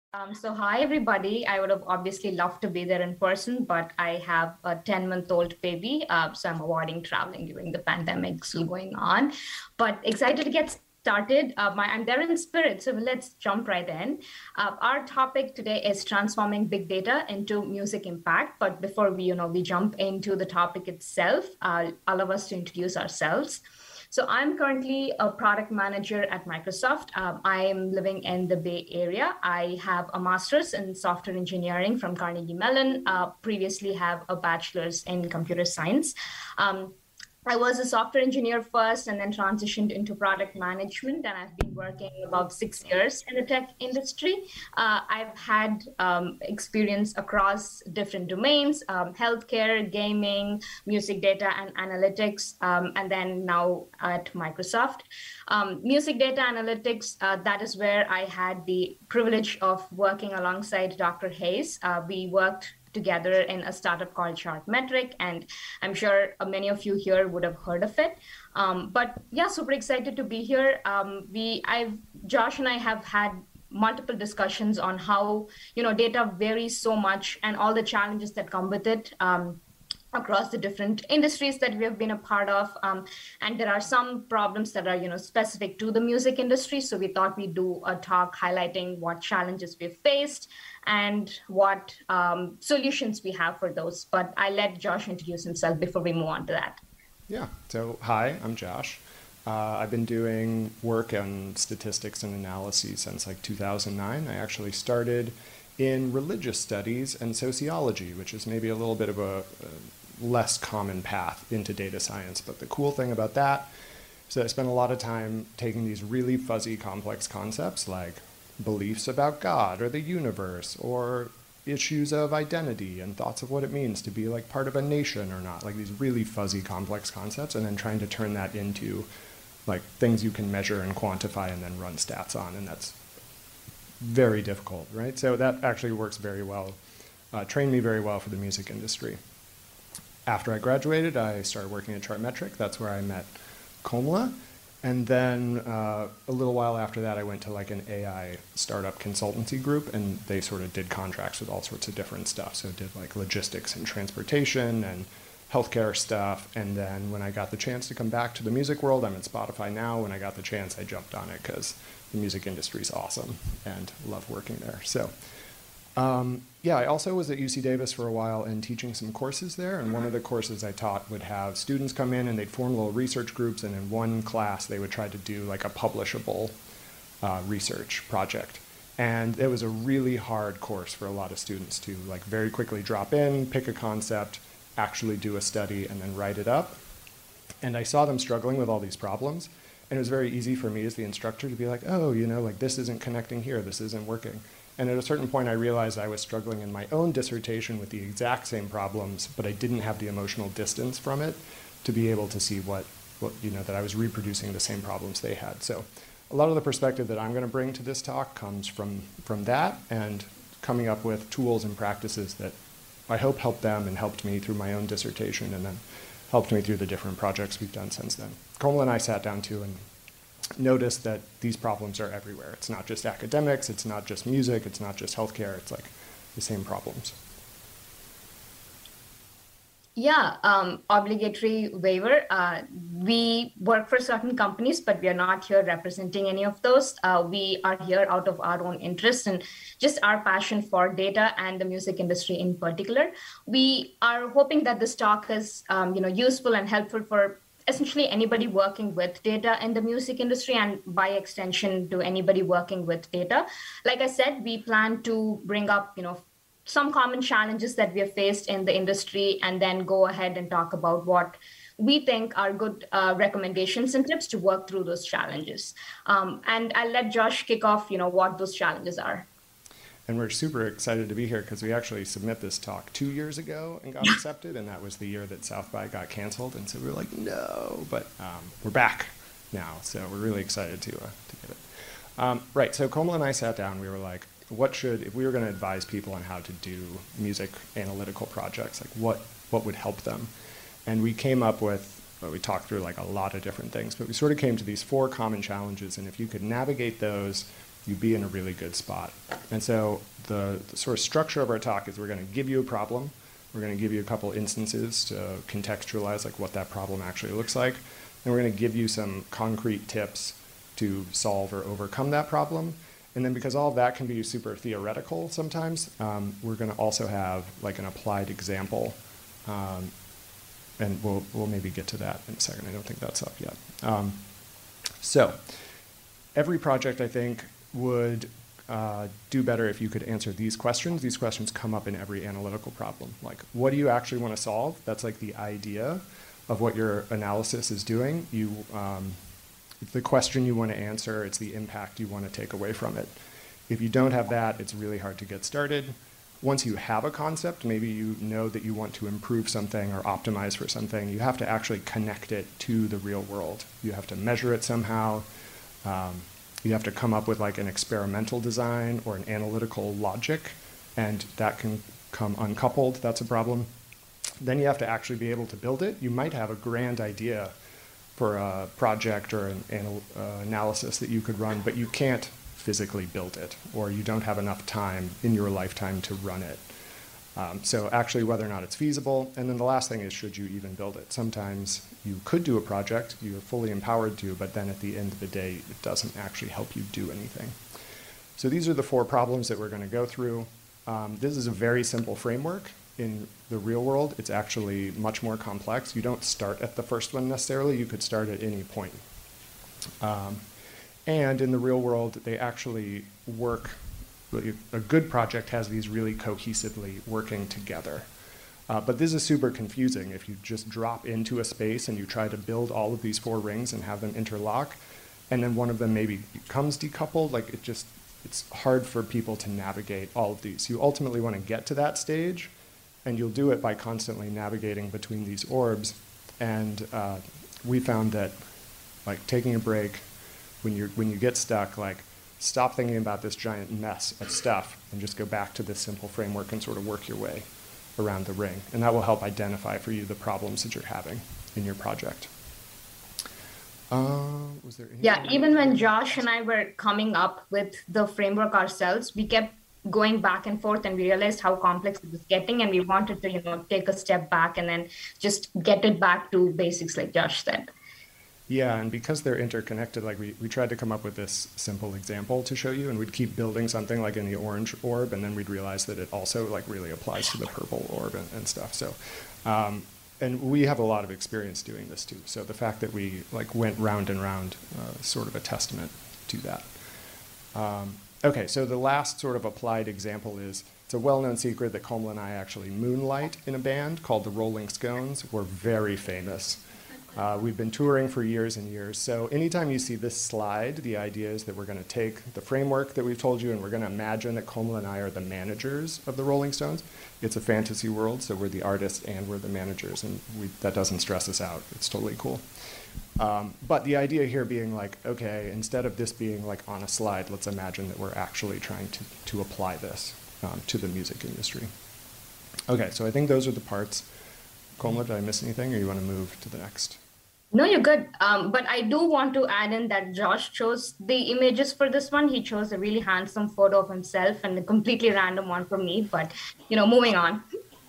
So hi everybody. I would have obviously loved to be there in person, but I have a 10-month-old baby, so I'm avoiding traveling during the pandemic still going on. But excited to get started. I'm there in spirit, so let's jump right in. Our topic today is transforming big data into music impact. But before we jump into the topic itself, I'll allow us to introduce ourselves. So I'm currently a product manager at Microsoft. I am living in the Bay Area. I have a master's in software engineering from Carnegie Mellon. Previously have a bachelor's in computer science. Um, I was a software engineer first and then transitioned into product management. And I've been working about 6 years in the tech industry. I've had experience across different domains, healthcare, gaming, music data and analytics, and then now at Microsoft. Music data analytics, that is where I had the privilege of working alongside Dr. Hayes. We worked together in a startup called Chartmetric, and I'm sure many of you here would have heard of it. But yeah, super excited to be here. Josh and I have had multiple discussions on how data varies so much and all the challenges that come with it. Across the different industries that we have been a part of, and there are some problems that are specific to the music industry, so we thought we'd do a talk highlighting what challenges we've faced and what solutions we have for those. But I let Josh introduce himself before we move on to that. Yeah, so hi, I'm Josh. I've been doing work on statistics and analyses since like 2009. I actually started in religious studies and sociology, which is maybe a little bit of a less common path into data science. But the cool thing about that is that I spent a lot of time taking these really fuzzy, complex concepts like beliefs about God or the universe or issues of identity and thoughts of what it means to be like part of a nation or not, like these really fuzzy, complex concepts, and then trying to turn that into like things you can measure and quantify and then run stats on, and that's very difficult, right? So that actually works very well, trained me very well for the music industry. After I graduated, I started working at Chartmetric. That's where I met Komla. And then a little while after that, I went to like an AI startup consultancy group, and they sort of did contracts with all sorts of different stuff. So did like logistics and transportation and healthcare stuff. And then when I got the chance to come back to the music world, I'm at Spotify now. When I got the chance, I jumped on it because the music industry is awesome and love working there. So yeah, I also was at UC Davis for a while and teaching some courses there. And one of the courses I taught would have students come in and they'd form little research groups. And in one class, they would try to do like a publishable research project. And it was a really hard course for a lot of students to like very quickly drop in, pick a concept, actually do a study, and then write it up. And I saw them struggling with all these problems. And it was very easy for me as the instructor to be like, oh, like this isn't connecting here, this isn't working. And at a certain point, I realized I was struggling in my own dissertation with the exact same problems, but I didn't have the emotional distance from it to be able to see what that I was reproducing the same problems they had. So a lot of the perspective that I'm going to bring to this talk comes from that and coming up with tools and practices that I hope helped them and helped me through my own dissertation and then helped me through the different projects we've done since then. Komla and I sat down too and noticed that these problems are everywhere. It's not just academics, it's not just music, it's not just healthcare, it's like the same problems. Yeah, obligatory waiver. We work for certain companies, but we are not here representing any of those. We are here out of our own interest and just our passion for data and the music industry in particular. We are hoping that this talk is, useful and helpful for essentially anybody working with data in the music industry and by extension to anybody working with data. Like I said, we plan to bring up, some common challenges that we have faced in the industry and then go ahead and talk about what we think are good recommendations and tips to work through those challenges. And I'll let Josh kick off, what those challenges are. And we're super excited to be here because we actually submit this talk 2 years ago and got accepted, and that was the year that South by got canceled. And so we were like, no, but we're back now, so we're really excited to get it. Right, so Komla and I sat down, we were like, if we were going to advise people on how to do music analytical projects, like what would help them? And we came up with, we talked through like a lot of different things, but we sort of came to these 4 common challenges, and if you could navigate those you'd be in a really good spot. And so the sort of structure of our talk is we're going to give you a problem. We're going to give you a couple instances to contextualize like what that problem actually looks like. And we're going to give you some concrete tips to solve or overcome that problem. And then because all of that can be super theoretical sometimes, we're going to also have like an applied example. And we'll maybe get to that in a second. I don't think that's up yet. So every project, I think, would do better if you could answer these questions. These questions come up in every analytical problem. Like, what do you actually want to solve? That's like the idea of what your analysis is doing. It's the question you want to answer. It's the impact you want to take away from it. If you don't have that, it's really hard to get started. Once you have a concept, maybe you know that you want to improve something or optimize for something, you have to actually connect it to the real world. You have to measure it somehow. You have to come up with like an experimental design or an analytical logic, and that can come uncoupled. That's a problem. Then you have to actually be able to build it. You might have a grand idea for a project or an analysis that you could run, but you can't physically build it, or you don't have enough time in your lifetime to run it. So actually whether or not it's feasible. And then the last thing is, should you even build it? Sometimes you could do a project, you're fully empowered to, but then at the end of the day, it doesn't actually help you do anything. So these are the 4 problems that we're going to go through. This is a very simple framework. In the real world, it's actually much more complex. You don't start at the first one necessarily. You could start at any point. And in the real world, they actually work. A good project has these really cohesively working together. But this is super confusing. If you just drop into a space and you try to build all of these 4 rings and have them interlock, and then one of them maybe becomes decoupled, like it's hard for people to navigate all of these. You ultimately want to get to that stage, and you'll do it by constantly navigating between these orbs. And we found that like taking a break, when you get stuck, like stop thinking about this giant mess of stuff and just go back to this simple framework and sort of work your way around the ring. And that will help identify for you the problems that you're having in your project. Was there anything? Yeah, even when Josh and I were coming up with the framework ourselves, we kept going back and forth, and we realized how complex it was getting, and we wanted to, take a step back and then just get it back to basics, like Josh said. Yeah, and because they're interconnected, like we tried to come up with this simple example to show you, and we'd keep building something like in the orange orb, and then we'd realize that it also like really applies to the purple orb and stuff. So, and we have a lot of experience doing this too. So the fact that we like went round and round, sort of a testament to that. Okay, so the last sort of applied example is, it's a well-known secret that Komal and I actually moonlight in a band called the Rolling Scones. We're very famous. We've been touring for years and years. So anytime you see this slide, the idea is that we're going to take the framework that we've told you, and we're going to imagine that Komal and I are the managers of the Rolling Stones. It's a fantasy world, so we're the artists and we're the managers, and that doesn't stress us out. It's totally cool. But the idea here being like, okay, instead of this being like on a slide, let's imagine that we're actually trying to apply this to the music industry. Okay, so I think those are the parts. Komal, did I miss anything, or you want to move to the next? No, you're good. But I do want to add in that Josh chose the images for this one. He chose a really handsome photo of himself and a completely random one for me, but, moving on.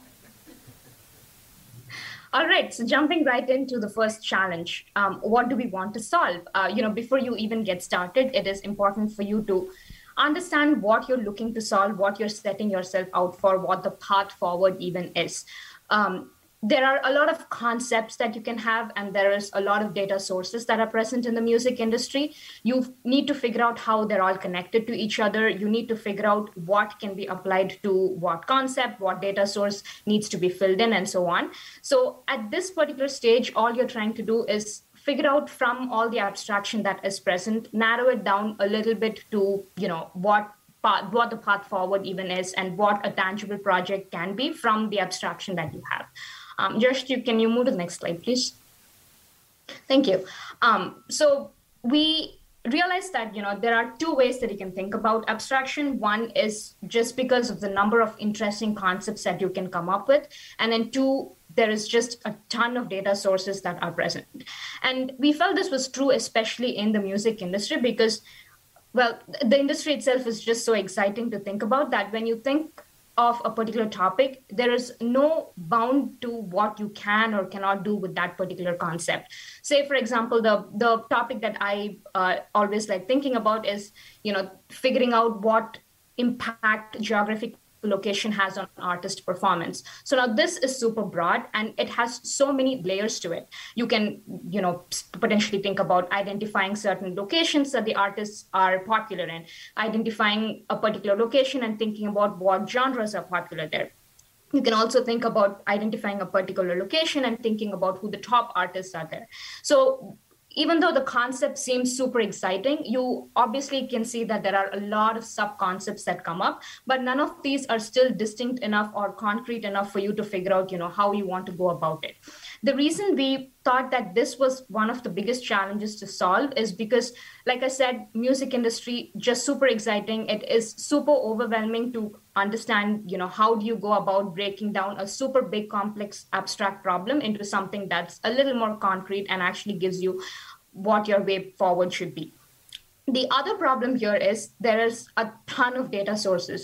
All right, so jumping right into the first challenge, what do we want to solve? Before you even get started, it is important for you to understand what you're looking to solve, what you're setting yourself out for, what the path forward even is. There are a lot of concepts that you can have, and there is a lot of data sources that are present in the music industry. You need to figure out how they're all connected to each other. You need to figure out what can be applied to what concept, what data source needs to be filled in, and so on. So at this particular stage, all you're trying to do is figure out from all the abstraction that is present, narrow it down a little bit to, what the path forward even is, and what a tangible project can be from the abstraction that you have. Josh, can you move to the next slide, please? Thank you. So we realized that, there are 2 ways that you can think about abstraction. One is just because of the number of interesting concepts that you can come up with. And then 2, there is just a ton of data sources that are present. And we felt this was true, especially in the music industry, because Well, the industry itself is just so exciting to think about that when you think of a particular topic, there is no bound to what you can or cannot do with that particular concept. Say, for example, the topic that I always like thinking about is, figuring out what impact geographic location has on artist performance. So now this is super broad and it has so many layers to it. You can, potentially think about identifying certain locations that the artists are popular in, identifying a particular location and thinking about what genres are popular there. You can also think about identifying a particular location and thinking about who the top artists are there. So even though the concept seems super exciting, you obviously can see that there are a lot of sub-concepts that come up, but none of these are still distinct enough or concrete enough for you to figure out, how you want to go about it. The reason we thought that this was one of the biggest challenges to solve is because, like I said, music industry, just super exciting. It is super overwhelming to understand, how do you go about breaking down a super big, complex, abstract problem into something that's a little more concrete and actually gives you what your way forward should be. The other problem here is there is a ton of data sources.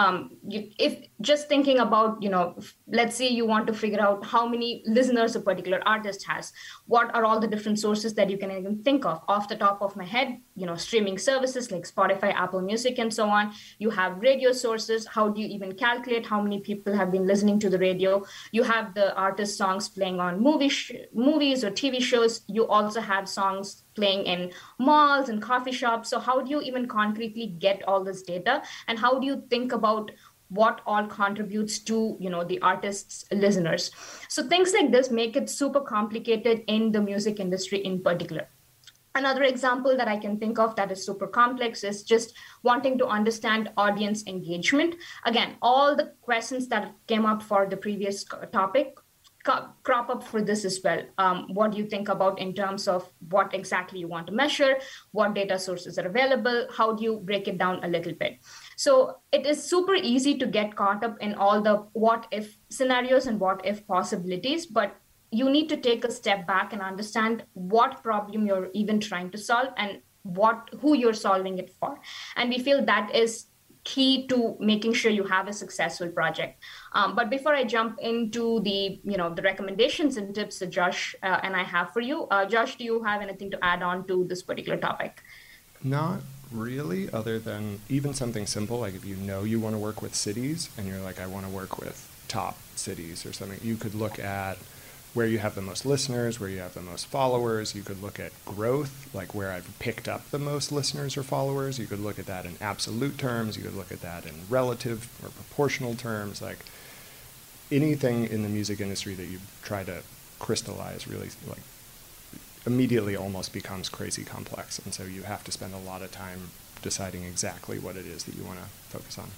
If just thinking about, let's say you want to figure out how many listeners a particular artist has, what are all the different sources that you can even think of? Off the top of my head, streaming services like Spotify, Apple Music, and so on. You have radio sources. How do you even calculate how many people have been listening to the radio? You have the artist songs playing on movies or TV shows. You also have songs playing in malls and coffee shops. So how do you even concretely get all this data? And how do you think about what all contributes to, the artist's listeners? So things like this make it super complicated in the music industry in particular. Another example that I can think of that is super complex is just wanting to understand audience engagement. Again, all the questions that came up for the previous topic crop up for this as well. What do you think about in terms of what exactly you want to measure, what data sources are available, how do you break it down a little bit? So it is super easy to get caught up in all the what if scenarios and what if possibilities, but you need to take a step back and understand what problem you're even trying to solve and who you're solving it for. And we feel that is key to making sure you have a successful project. But before I jump into the recommendations and tips that Josh and I have for you, Josh, do you have anything to add on to this particular topic? Not really, other than even something simple, like if you want to work with cities and you're like, I want to work with top cities or something, you could look at where you have the most listeners, where you have the most followers. You could look at growth, like where I've picked up the most listeners or followers. You could look at that in absolute terms. You could look at that in relative or proportional terms. Like anything in the music industry that you try to crystallize really immediately almost becomes crazy complex. And so you have to spend a lot of time deciding exactly what it is that you want to focus on.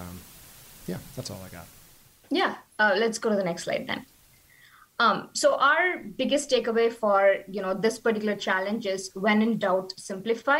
That's all I got. Yeah, let's go to the next slide then. So our biggest takeaway for this particular challenge is when in doubt, simplify.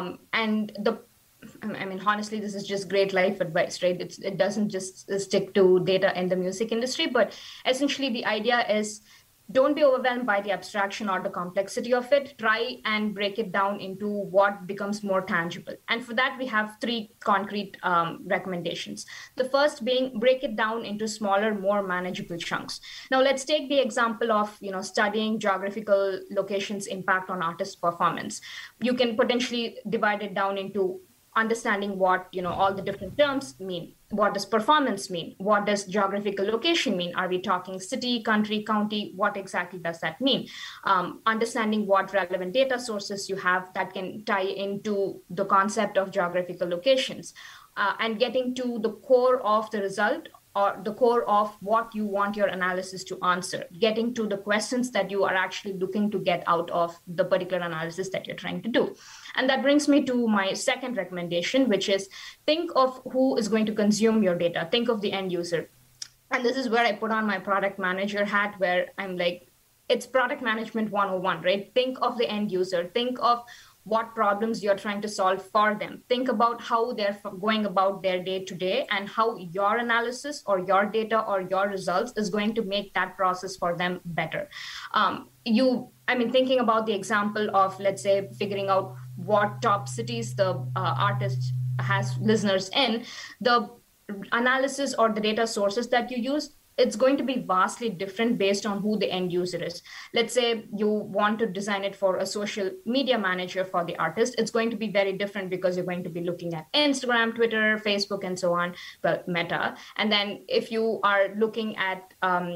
Honestly, this is just great life advice, right? It doesn't just stick to data in the music industry, but essentially the idea is don't be overwhelmed by the abstraction or the complexity of it. Try and break it down into what becomes more tangible. And for that, we have three concrete recommendations. The first being break it down into smaller, more manageable chunks. Now, let's take the example of studying geographical locations' impact on artist performance. You can potentially divide it down into understanding what all the different terms mean. What does performance mean? What does geographical location mean? Are we talking city, country, county? What exactly does that mean? Understanding what relevant data sources you have that can tie into the concept of geographical locations, and getting to the core of the result or the core of what you want your analysis to answer, getting to the questions that you are actually looking to get out of the particular analysis that you're trying to do. And that brings me to my second recommendation, which is think of who is going to consume your data. Think of the end user. And this is where I put on my product manager hat, where I'm like, it's product management 101, right? Think of the end user. Think of what problems you're trying to solve for them. Think about how they're going about their day to day and how your analysis or your data or your results is going to make that process for them better. Thinking about the example of, let's say, figuring out what top cities the artist has listeners in, the analysis or the data sources that you use, it's going to be vastly different based on who the end user is. Let's say you want to design it for a social media manager for the artist. It's going to be very different because you're going to be looking at Instagram, Twitter, Facebook, and so on, but Meta. And then if you are looking at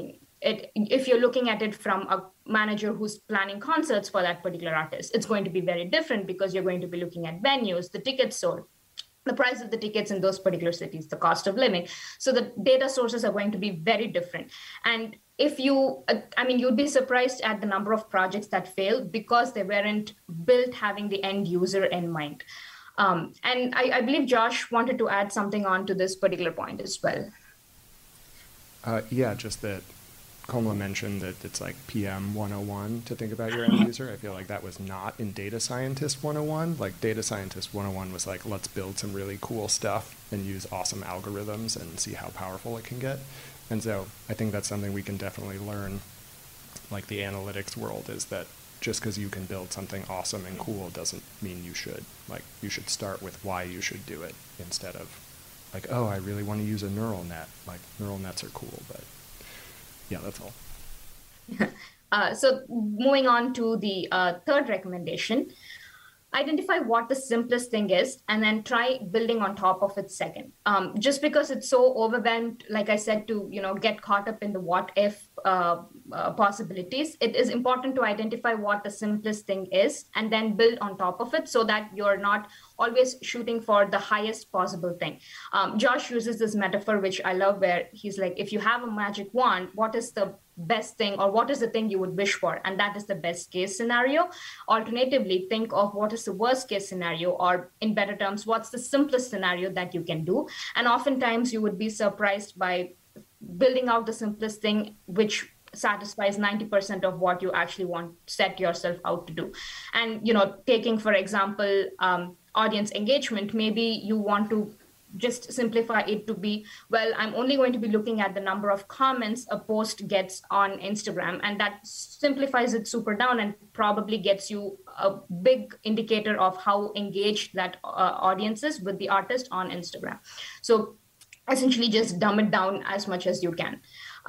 if you're looking at it from a manager who's planning concerts for that particular artist, it's going to be very different because you're going to be looking at venues, the tickets sold, the price of the tickets in those particular cities, the cost of living. So the data sources are going to be very different. And if you, you'd be surprised at the number of projects that fail because they weren't built having the end user in mind. And I believe Josh wanted to add something on to this particular point as well. Yeah, just that Komla mentioned that it's like PM 101 to think about your end user. I feel like that was not in Data Scientist 101. Like Data Scientist 101 was like, let's build some really cool stuff and use awesome algorithms and see how powerful it can get. And so I think that's something we can definitely learn, like the analytics world, is that just because you can build something awesome and cool doesn't mean you should. Like you should start with why you should do it instead of like, oh, I really want to use a neural net. Like neural nets are cool, but yeah, that's all. So moving on to the third recommendation, identify what the simplest thing is and then try building on top of it second. Just because it's so overwhelmed, like I said, to get caught up in the what if possibilities, it is important to identify what the simplest thing is and then build on top of it so that you're not always shooting for the highest possible thing. Josh uses this metaphor, which I love, where he's like, if you have a magic wand, what is the best thing or what is the thing you would wish for? And that is the best case scenario. Alternatively, think of what is the worst case scenario, or in better terms, what's the simplest scenario that you can do. And oftentimes you would be surprised by building out the simplest thing, which satisfies 90% of what you actually want set yourself out to do. And taking for example audience engagement, maybe you want to just simplify it to be, well, I'm only going to be looking at the number of comments a post gets on Instagram, and that simplifies it super down and probably gets you a big indicator of how engaged that audience is with the artist on Instagram. So essentially just dumb it down as much as you can.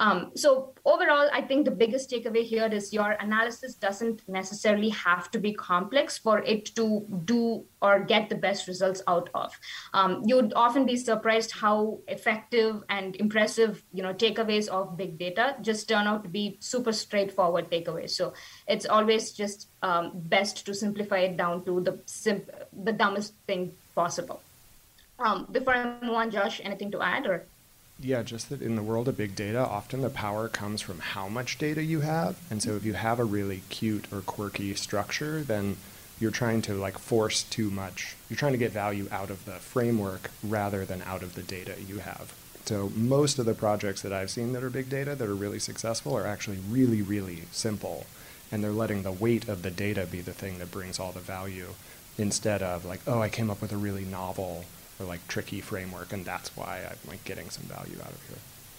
So overall, I think the biggest takeaway here is your analysis doesn't necessarily have to be complex for it to do or get the best results out of. You'd often be surprised how effective and impressive, takeaways of big data just turn out to be super straightforward takeaways. So it's always just best to simplify it down to the dumbest thing possible. Before I move on, Josh, anything to add or? Yeah, just that in the world of big data, often the power comes from how much data you have. And so if you have a really cute or quirky structure, then you're trying to force too much. You're trying to get value out of the framework rather than out of the data you have. So most of the projects that I've seen that are big data that are really successful are actually really, really simple. And they're letting the weight of the data be the thing that brings all the value instead of I came up with a really novel or tricky framework, and that's why I'm getting some value out of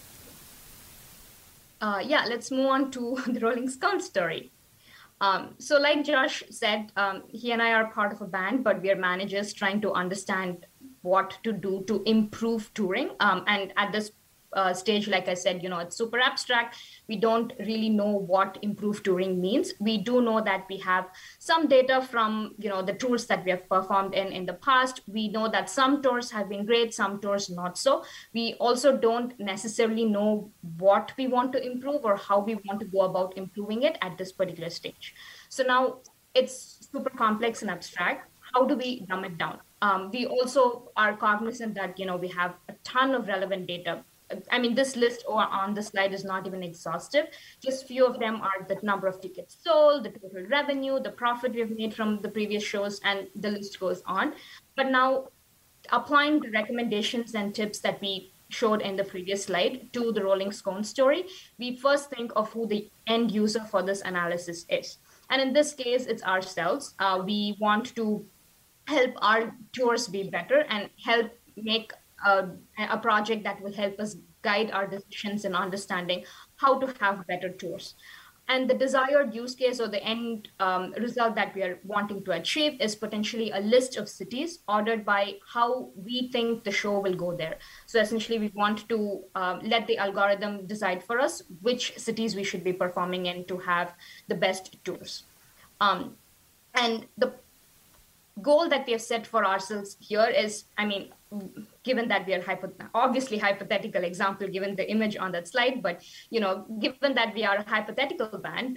here. Yeah, let's move on to the Rolling Stones story. So like Josh said, he and I are part of a band, but we are managers trying to understand what to do to improve touring. And at this stage, like I said, it's super abstract. We don't really know what improved touring means. We do know that we have some data from, the tours that we have performed in the past. We know that some tours have been great, some tours not so. We also don't necessarily know what we want to improve or how we want to go about improving it at this particular stage. So now it's super complex and abstract. How do we dumb it down? We also are cognizant that, we have a ton of relevant data. I mean, this list on the slide is not even exhaustive. Just few of them are the number of tickets sold, the total revenue, the profit we've made from the previous shows, and the list goes on. But now, applying the recommendations and tips that we showed in the previous slide to the Rolling Stones story, we first think of who the end user for this analysis is. And in this case, it's ourselves. We want to help our tours be better and help make a project that will help us guide our decisions in understanding how to have better tours. And the desired use case or the end result that we are wanting to achieve is potentially a list of cities ordered by how we think the show will go there. So essentially, we want to let the algorithm decide for us which cities we should be performing in to have the best tours. And the goal that we have set for ourselves here is, I mean, given that we are obviously hypothetical example, given the image on that slide, but given that we are a hypothetical band,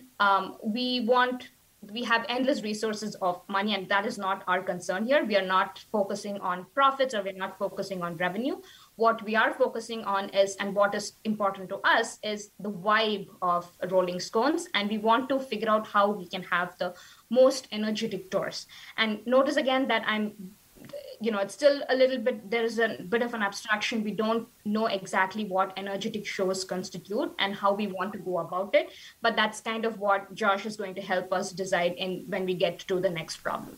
we have endless resources of money, and that is not our concern here. We are not focusing on profits, or we're not focusing on revenue. What we are focusing on is, and what is important to us, is the vibe of Rolling Stones, and we want to figure out how we can have the most energetic tours. And notice again that it's still a little bit, there is a bit of an abstraction. We don't know exactly what energetic shows constitute and how we want to go about it, but that's kind of what Josh is going to help us decide when we get to the next problem.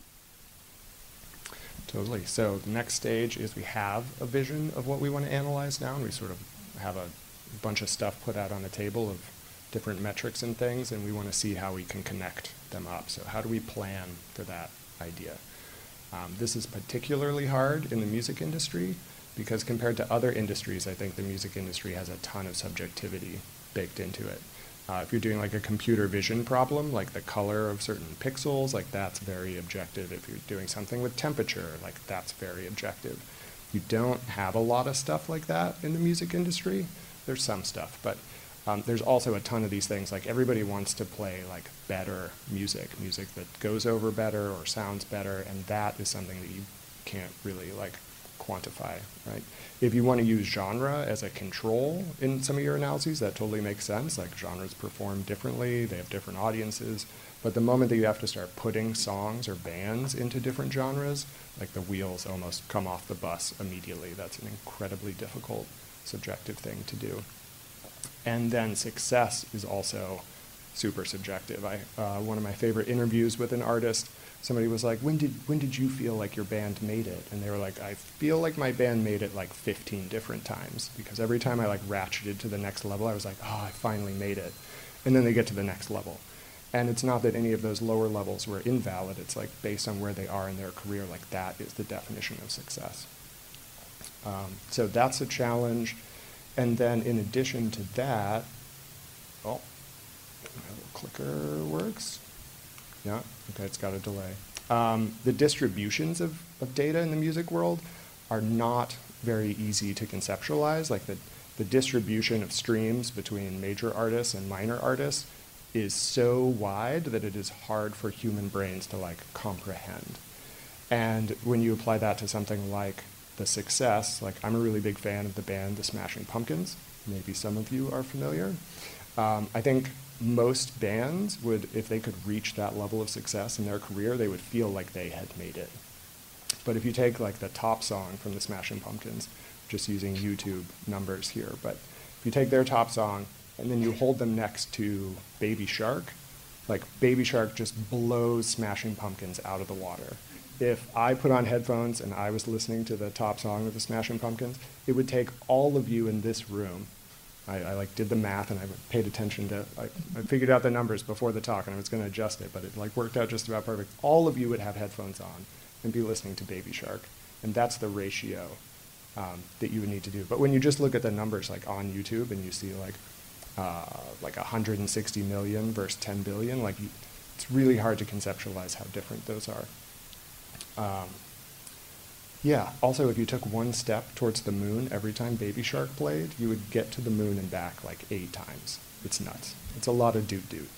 Totally. So the next stage is we have a vision of what we want to analyze now, and we sort of have a bunch of stuff put out on the table of different metrics and things, and we want to see how we can connect them up. So how do we plan for that idea? This is particularly hard in the music industry because compared to other industries, I think the music industry has a ton of subjectivity baked into it. If you're doing like a computer vision problem, like the color of certain pixels, like that's very objective. If you're doing something with temperature, like that's very objective. You don't have a lot of stuff like that in the music industry. There's some stuff, but there's also a ton of these things. Like everybody wants to play like better music that goes over better or sounds better, and that is something that you can't really like quantify, right? If you want to use genre as a control in some of your analyses, that totally makes sense. Like genres perform differently, they have different audiences, but the moment that you have to start putting songs or bands into different genres, like the wheels almost come off the bus immediately. That's an incredibly difficult subjective thing to do. And then success is also super subjective. One of my favorite interviews with an artist, somebody was like, when did you feel like your band made it? And they were like, I feel like my band made it like 15 different times, because every time I like ratcheted to the next level, I was like, oh, I finally made it. And then they get to the next level. And it's not that any of those lower levels were invalid. It's like based on where they are in their career, like that is the definition of success. So that's a challenge. And then in addition to that, oh, my little clicker works. Yeah, okay, it's got a delay. The distributions of data in the music world are not very easy to conceptualize. Like the distribution of streams between major artists and minor artists is so wide that it is hard for human brains to like comprehend. And when you apply that to something like the success, like I'm a really big fan of the band The Smashing Pumpkins. Maybe some of you are familiar. I think most bands would, if they could reach that level of success in their career, they would feel like they had made it. But if you take like the top song from the Smashing Pumpkins, just using YouTube numbers here, but if you take their top song and then you hold them next to Baby Shark, like Baby Shark just blows Smashing Pumpkins out of the water. If I put on headphones and I was listening to the top song of the Smashing Pumpkins, it would take all of you in this room. I like did the math and I paid attention to, I figured out the numbers before the talk and I was going to adjust it, but it like worked out just about perfect. All of you would have headphones on and be listening to Baby Shark. And that's the ratio that you would need to do. But when you just look at the numbers like on YouTube and you see like 160 million versus 10 billion, like it's really hard to conceptualize how different those are. Yeah, also if you took one step towards the moon every time Baby Shark played, you would get to the moon and back like 8 times. It's nuts. It's a lot of doot-doot.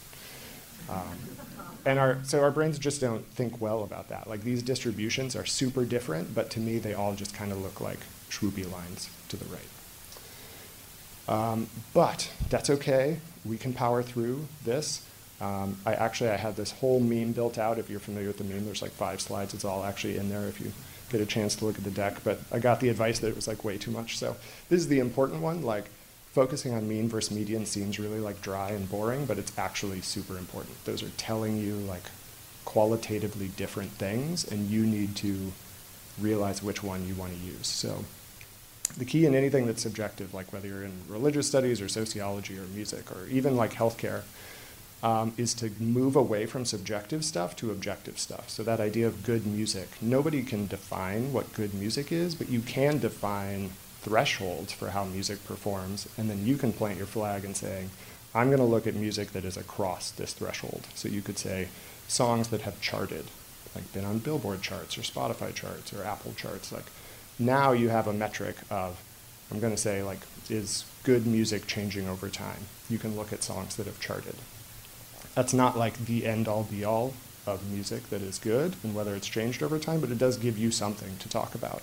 So our brains just don't think well about that. Like these distributions are super different, but to me they all just kind of look like swoopy lines to the right. But that's okay. We can power through this. I had this whole meme built out. If you're familiar with the meme, there's like 5 slides. It's all actually in there if you get a chance to look at the deck. But I got the advice that it was like way too much. So this is the important one. Like focusing on mean versus median seems really like dry and boring, but it's actually super important. Those are telling you like qualitatively different things, and you need to realize which one you want to use. So the key in anything that's subjective, like whether you're in religious studies or sociology or music or even like healthcare, is to move away from subjective stuff to objective stuff. So that idea of good music, nobody can define what good music is, but you can define thresholds for how music performs, and then you can plant your flag and say, I'm going to look at music that is across this threshold. So you could say songs that have charted, like been on Billboard charts or Spotify charts or Apple charts. Like now you have a metric of, I'm going to say, like, is good music changing over time? You can look at songs that have charted. That's not like the end-all be-all of music that is good and whether it's changed over time, but it does give you something to talk about.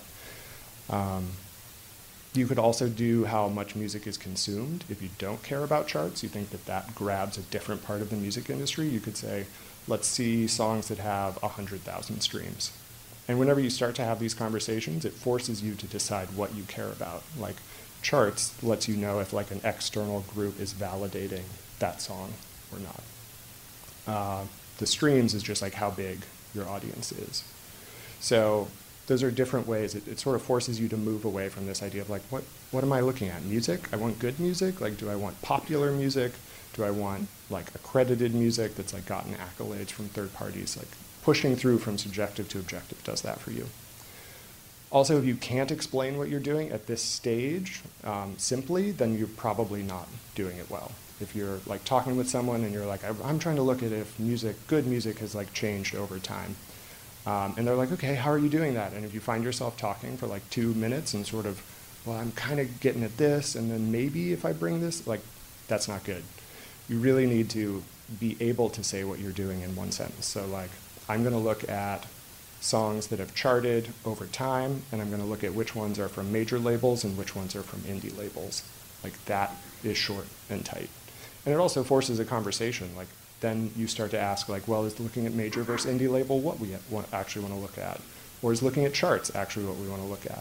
You could also do how much music is consumed. If you don't care about charts, you think that that grabs a different part of the music industry, you could say, let's see songs that have 100,000 streams. And whenever you start to have these conversations, it forces you to decide what you care about. Like charts lets you know if like an external group is validating that song or not. The streams is just like how big your audience is. So those are different ways. It sort of forces you to move away from this idea of like, what am I looking at? Music? I want good music? Like, do I want popular music? Do I want like accredited music that's like gotten accolades from third parties? Like pushing through from subjective to objective does that for you. Also, if you can't explain what you're doing at this stage simply, then you're probably not doing it well. If you're like talking with someone and you're like, I'm trying to look at if good music has like changed over time. And they're like, okay, how are you doing that? And if you find yourself talking for like 2 minutes and sort of, well, I'm kind of getting at this, and then maybe if I bring this, like, that's not good. You really need to be able to say what you're doing in one sentence. So like, I'm going to look at songs that have charted over time, and I'm going to look at which ones are from major labels and which ones are from indie labels. Like that is short and tight. And it also forces a conversation. Like then you start to ask like, well, is looking at major versus indie label what we actually want to look at? Or is looking at charts actually what we want to look at?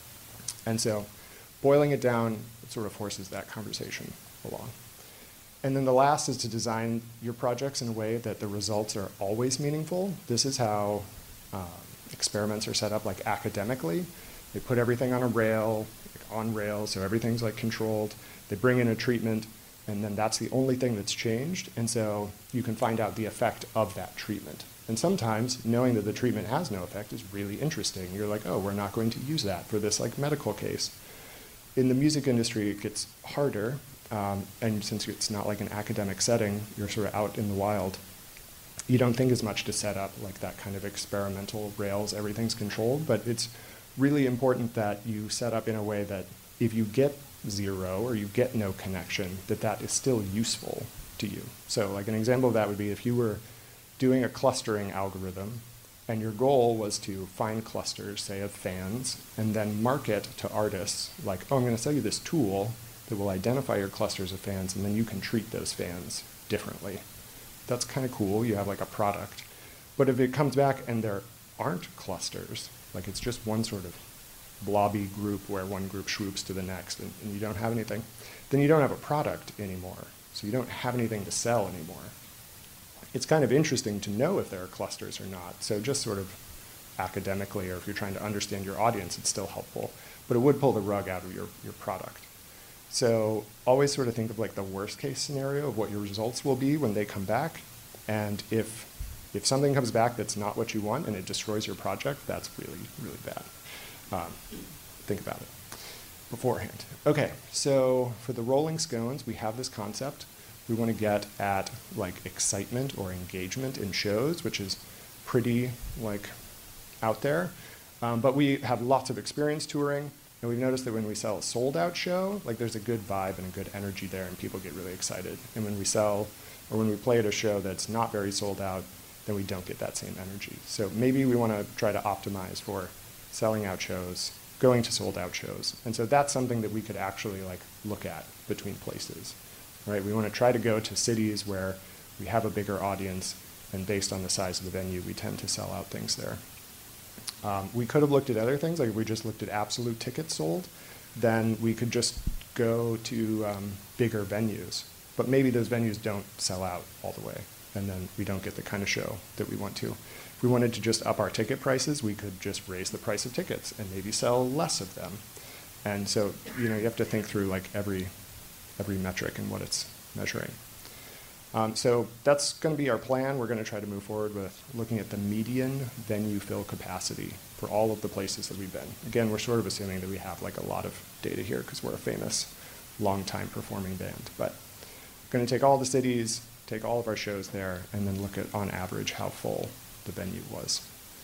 And so boiling it down, it sort of forces that conversation along. And then the last is to design your projects in a way that the results are always meaningful. This is how experiments are set up like academically. They put everything on a rail, like on rails, so everything's like controlled. They bring in a treatment, and then that's the only thing that's changed. And so you can find out the effect of that treatment. And sometimes knowing that the treatment has no effect is really interesting. You're like, oh, we're not going to use that for this like medical case. In the music industry, it gets harder. And since it's not like an academic setting, you're sort of out in the wild. You don't think as much to set up like that kind of experimental rails, everything's controlled, but it's really important that you set up in a way that if you get zero or you get no connection, that is still useful to you. So like an example of that would be if you were doing a clustering algorithm and your goal was to find clusters, say of fans, and then market to artists like, oh, I'm going to sell you this tool that will identify your clusters of fans, and then you can treat those fans differently. That's kind of cool. You have like a product. But if it comes back and there aren't clusters, like it's just one sort of blobby group where one group swoops to the next and you don't have anything, then you don't have a product anymore. So you don't have anything to sell anymore. It's kind of interesting to know if there are clusters or not. So just sort of academically, or if you're trying to understand your audience, it's still helpful. But it would pull the rug out of your product. So always sort of think of like the worst case scenario of what your results will be when they come back. And if something comes back that's not what you want and it destroys your project, that's really, really bad. Think about it beforehand. Okay, so for the rolling scones, we have this concept. We want to get at like excitement or engagement in shows, which is pretty like out there. But we have lots of experience touring. And we've noticed that when we sell a sold-out show, like there's a good vibe and a good energy there, and people get really excited. And when we play at a show that's not very sold out, then we don't get that same energy. So maybe we want to try to optimize for selling out shows, going to sold-out shows. And so that's something that we could actually like look at between places, right? We want to try to go to cities where we have a bigger audience, and based on the size of the venue, we tend to sell out things there. We could have looked at other things, like if we just looked at absolute tickets sold, then we could just go to bigger venues. But maybe those venues don't sell out all the way, and then we don't get the kind of show that we want to. If we wanted to just up our ticket prices, we could just raise the price of tickets and maybe sell less of them. And so, you have to think through like every metric and what it's measuring. So that's going to be our plan. We're going to try to move forward with looking at the median venue fill capacity for all of the places that we've been. Again, we're sort of assuming that we have like a lot of data here because we're a famous, long-time performing band. But we're going to take all the cities, take all of our shows there, and then look at, on average, how full the venue was.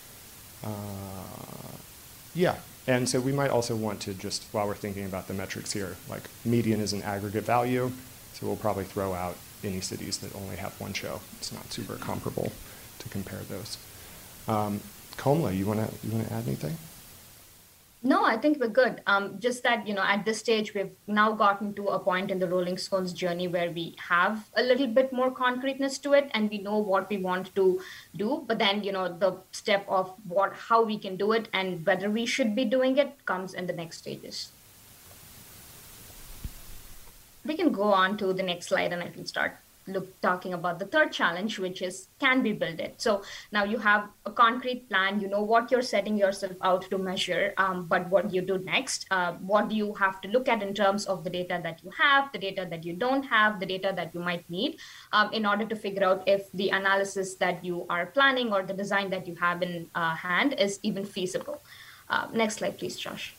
Yeah, and so we might also want to just, while we're thinking about the metrics here, like median is an aggregate value, so we'll probably throw out any cities that only have one show. It's not super comparable to compare those. Komla, you want to add anything? No, I think we're good. Just that, at this stage, we've now gotten to a point in the Rolling Stones journey where we have a little bit more concreteness to it and we know what we want to do. But then, the step of how we can do it and whether we should be doing it comes in the next stages. We can go on to the next slide and I can start talking about the third challenge, which is, can we build it? So now you have a concrete plan, you know what you're setting yourself out to measure, but what do you do next? What do you have to look at in terms of the data that you have, the data that you don't have, the data that you might need in order to figure out if the analysis that you are planning or the design that you have in hand is even feasible. Next slide, please, Josh.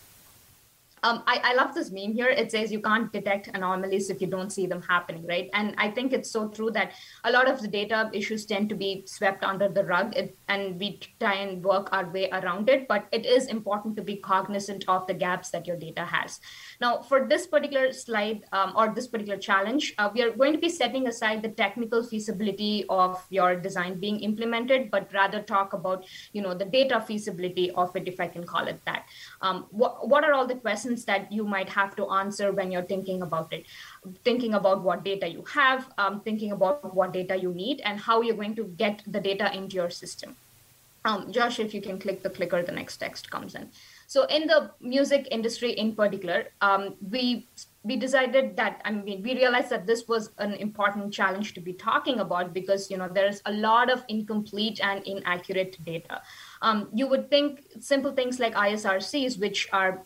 I love this meme here. It says you can't detect anomalies if you don't see them happening, right? And I think it's so true that a lot of the data issues tend to be swept under the rug and we try and work our way around it. But it is important to be cognizant of the gaps that your data has. Now, for this particular slide or this particular challenge, we are going to be setting aside the technical feasibility of your design being implemented, but rather talk about, the data feasibility of it, if I can call it that. What are all the questions that you might have to answer when you're thinking about it, thinking about what data you have, thinking about what data you need, and how you're going to get the data into your system. Josh, if you can click the clicker, the next text comes in. So in the music industry in particular, we decided that, we realized that this was an important challenge to be talking about because, there's a lot of incomplete and inaccurate data. You would think simple things like ISRCs, which are,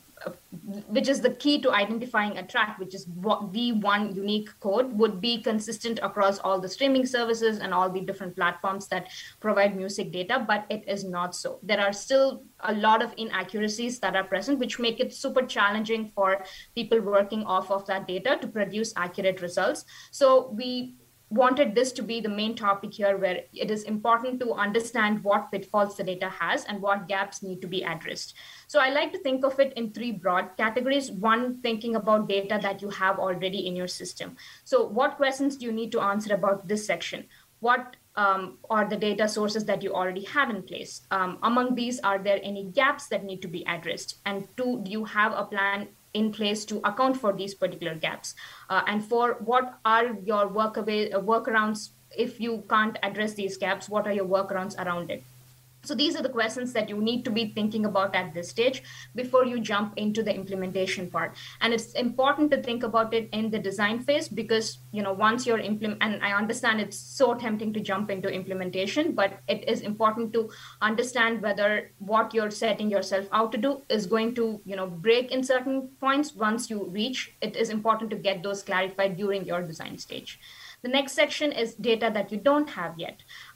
which is the key to identifying a track, which is the one unique code, would be consistent across all the streaming services and all the different platforms that provide music data, but it is not so. There are still a lot of inaccuracies that are present, which make it super challenging for people working off of that data to produce accurate results. So we wanted this to be the main topic here, where it is important to understand what pitfalls the data has and what gaps need to be addressed. So I like to think of it in three broad categories. One, thinking about data that you have already in your system. So what questions do you need to answer about this section? What are the data sources that you already have in place? Among these, are there any gaps that need to be addressed? And two, do you have a plan in place to account for these particular gaps? And four, what are your workarounds if you can't address these gaps? What are your workarounds around it? So these are the questions that you need to be thinking about at this stage before you jump into the implementation part. And it's important to think about it in the design phase because, once you're and I understand it's so tempting to jump into implementation, but it is important to understand whether what you're setting yourself out to do is going to, break in certain points. Once you reach, it is important to get those clarified during your design stage. The next section is data that you don't have yet.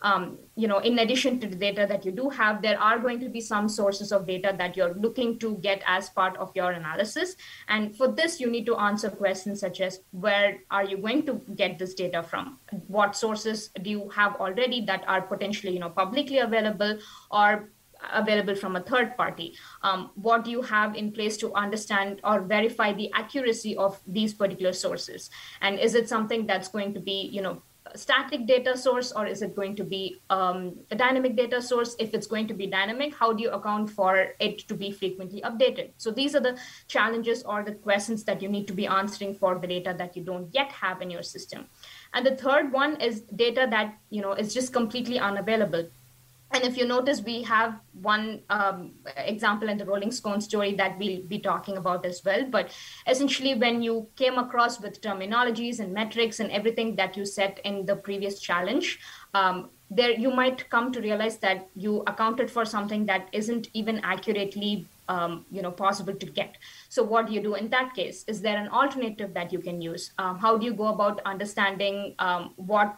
In addition to the data that you do have, there are going to be some sources of data that you're looking to get as part of your analysis. And for this, you need to answer questions such as, where are you going to get this data from? What sources do you have already that are potentially, publicly available or available from a third party? What do you have in place to understand or verify the accuracy of these particular sources? And is it something that's going to be, a static data source, or is it going to be a dynamic data source? If it's going to be dynamic, how do you account for it to be frequently updated? So these are the challenges or the questions that you need to be answering for the data that you don't yet have in your system. And the third one is data that, is just completely unavailable. And if you notice, we have one example in the Rolling Stones story that we'll be talking about as well. But essentially, when you came across with terminologies and metrics and everything that you set in the previous challenge, there you might come to realize that you accounted for something that isn't even accurately possible to get. So what do you do in that case? Is there an alternative that you can use? How do you go about understanding what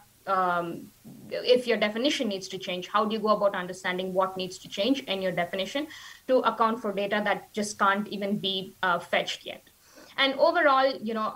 if your definition needs to change? How do you go about understanding what needs to change in your definition to account for data that just can't even be fetched yet? And overall,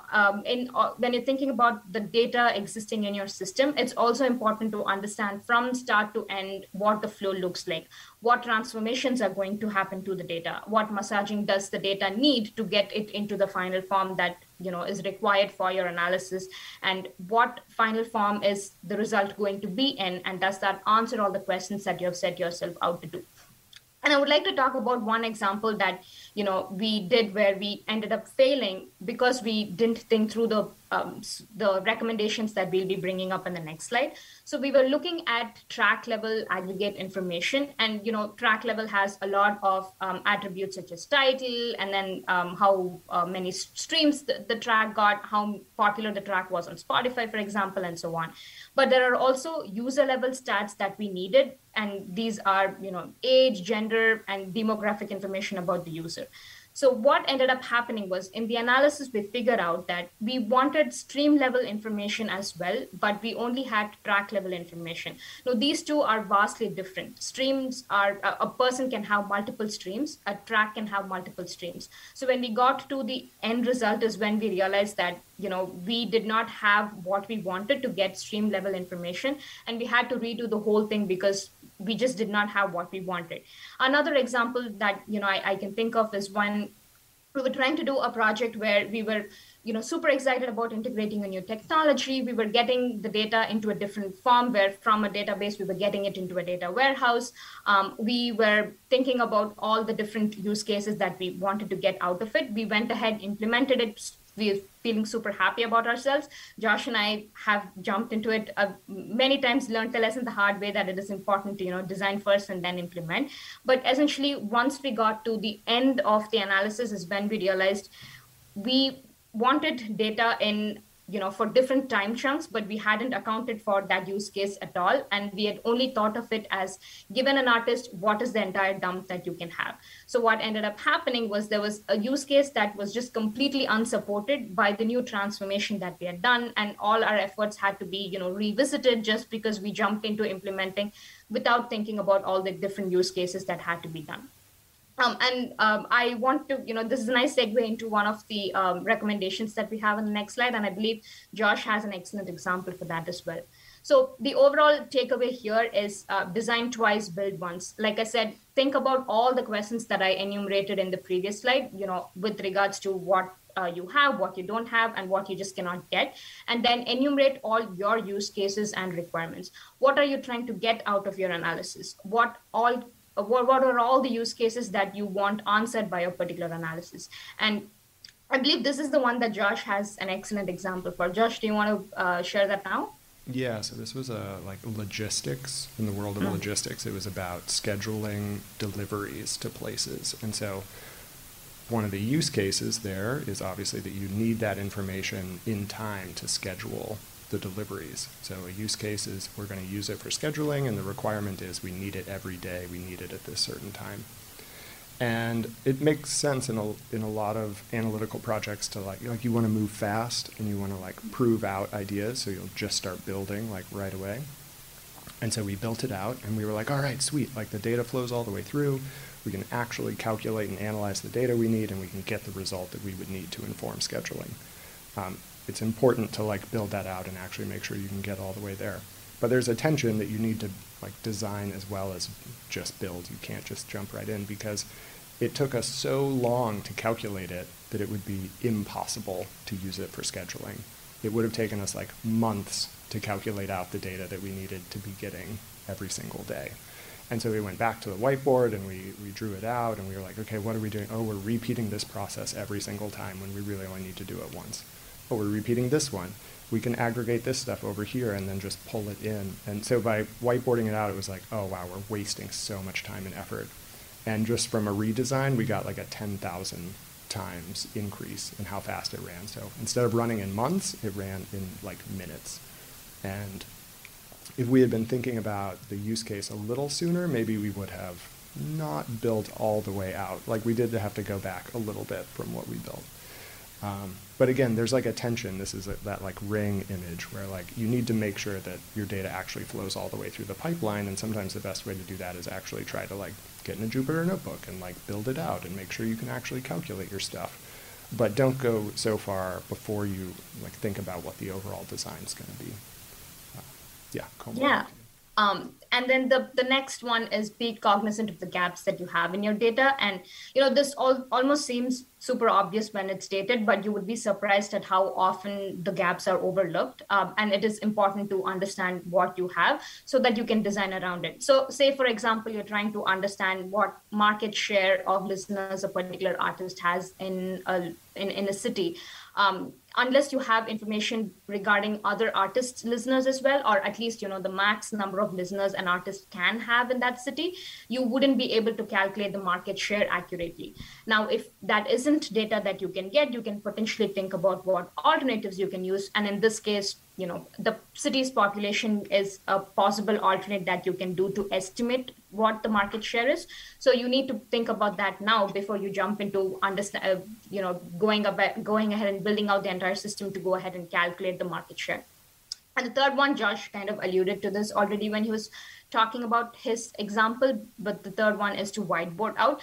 when you're thinking about the data existing in your system, it's also important to understand from start to end what the flow looks like, what transformations are going to happen to the data, what massaging does the data need to get it into the final form that is required for your analysis, and what final form is the result going to be in, and does that answer all the questions that you have set yourself out to do. And I would like to talk about one example that we did where we ended up failing because we didn't think through the recommendations that we'll be bringing up in the next slide. So we were looking at track level aggregate information, and track level has a lot of attributes such as title, and then how many streams the track got, how popular the track was on Spotify, for example, and so on. But there are also user level stats that we needed, and these are age, gender, and demographic information about the user. So what ended up happening was, in the analysis, we figured out that we wanted stream level information as well, but we only had track level information. Now, these two are vastly different. Streams are, a person can have multiple streams, a track can have multiple streams. So when we got to the end result is when we realized that, we did not have what we wanted to get stream level information, and we had to redo the whole thing because we just did not have what we wanted. Another example that I can think of is when we were trying to do a project where we were super excited about integrating a new technology. We were getting the data into a different form, where from a database we were getting it into a data warehouse. We were thinking about all the different use cases that we wanted to get out of it. We went ahead, implemented it. We're feeling super happy about ourselves. Josh and I have jumped into it many times, learned the lesson the hard way that it is important to design first and then implement. But essentially, once we got to the end of the analysis is when we realized we wanted data in for different time chunks, but we hadn't accounted for that use case at all. And we had only thought of it as, given an artist, what is the entire dump that you can have? So what ended up happening was there was a use case that was just completely unsupported by the new transformation that we had done. And all our efforts had to be, revisited just because we jumped into implementing without thinking about all the different use cases that had to be done. I want to, this is a nice segue into one of the recommendations that we have on the next slide. And I believe Josh has an excellent example for that as well. So the overall takeaway here is design twice, build once. Like I said, think about all the questions that I enumerated in the previous slide, with regards to what you have, what you don't have, and what you just cannot get. And then enumerate all your use cases and requirements. What are you trying to get out of your analysis? What are all the use cases that you want answered by a particular analysis? And I believe this is the one that Josh has an excellent example for. Josh, do you want to share that now? Yeah, so this was like logistics, in the world of logistics. It was about scheduling deliveries to places. And so one of the use cases there is obviously that you need that information in time to schedule the deliveries. So a use case is we're going to use it for scheduling, and the requirement is we need it every day. We need it at this certain time. And it makes sense in a lot of analytical projects to like you want to move fast and you want to like prove out ideas, so you'll just start building like right away. And so we built it out, and we were like, all right, sweet, like the data flows all the way through. We can actually calculate and analyze the data we need, and we can get the result that we would need to inform scheduling. It's important to like build that out and actually make sure you can get all the way there. But there's a tension that you need to like design as well as just build. You can't just jump right in, because it took us so long to calculate it that it would be impossible to use it for scheduling. It would have taken us like months to calculate out the data that we needed to be getting every single day. And so we went back to the whiteboard and we drew it out, and we were like, okay, what are we doing? Oh, we're repeating this process every single time when we really only need to do it once. Oh, we're repeating this one. We can aggregate this stuff over here and then just pull it in. And so by whiteboarding it out, it was like, oh, wow, we're wasting so much time and effort. And just from a redesign, we got like a 10,000 times increase in how fast it ran. So instead of running in months, it ran in like minutes. And if we had been thinking about the use case a little sooner, maybe we would have not built all the way out. Like we did have to go back a little bit from what we built. But again, there's like a tension. This is that like ring image where like you need to make sure that your data actually flows all the way through the pipeline. And sometimes the best way to do that is actually try to like get in a Jupyter notebook and like build it out and make sure you can actually calculate your stuff. But don't go so far before you like think about what the overall design is going to be. Yeah, Komal. Yeah. And then the next one is be cognizant of the gaps that you have in your data. And, this almost seems super obvious when it's stated, but you would be surprised at how often the gaps are overlooked. And it is important to understand what you have so that you can design around it. So say, for example, you're trying to understand what market share of listeners a particular artist has in a city. Unless you have information regarding other artists' listeners as well, or at least, the max number of listeners an artist can have in that city, you wouldn't be able to calculate the market share accurately. Now, if that isn't data that you can get, you can potentially think about what alternatives you can use. And in this case, the city's population is a possible alternate that you can do to estimate what the market share is. So you need to think about that now before you jump into going ahead and building out the entire system to go ahead and calculate the market share. And the third one, Josh kind of alluded to this already when he was talking about his example, but the third one is to whiteboard out.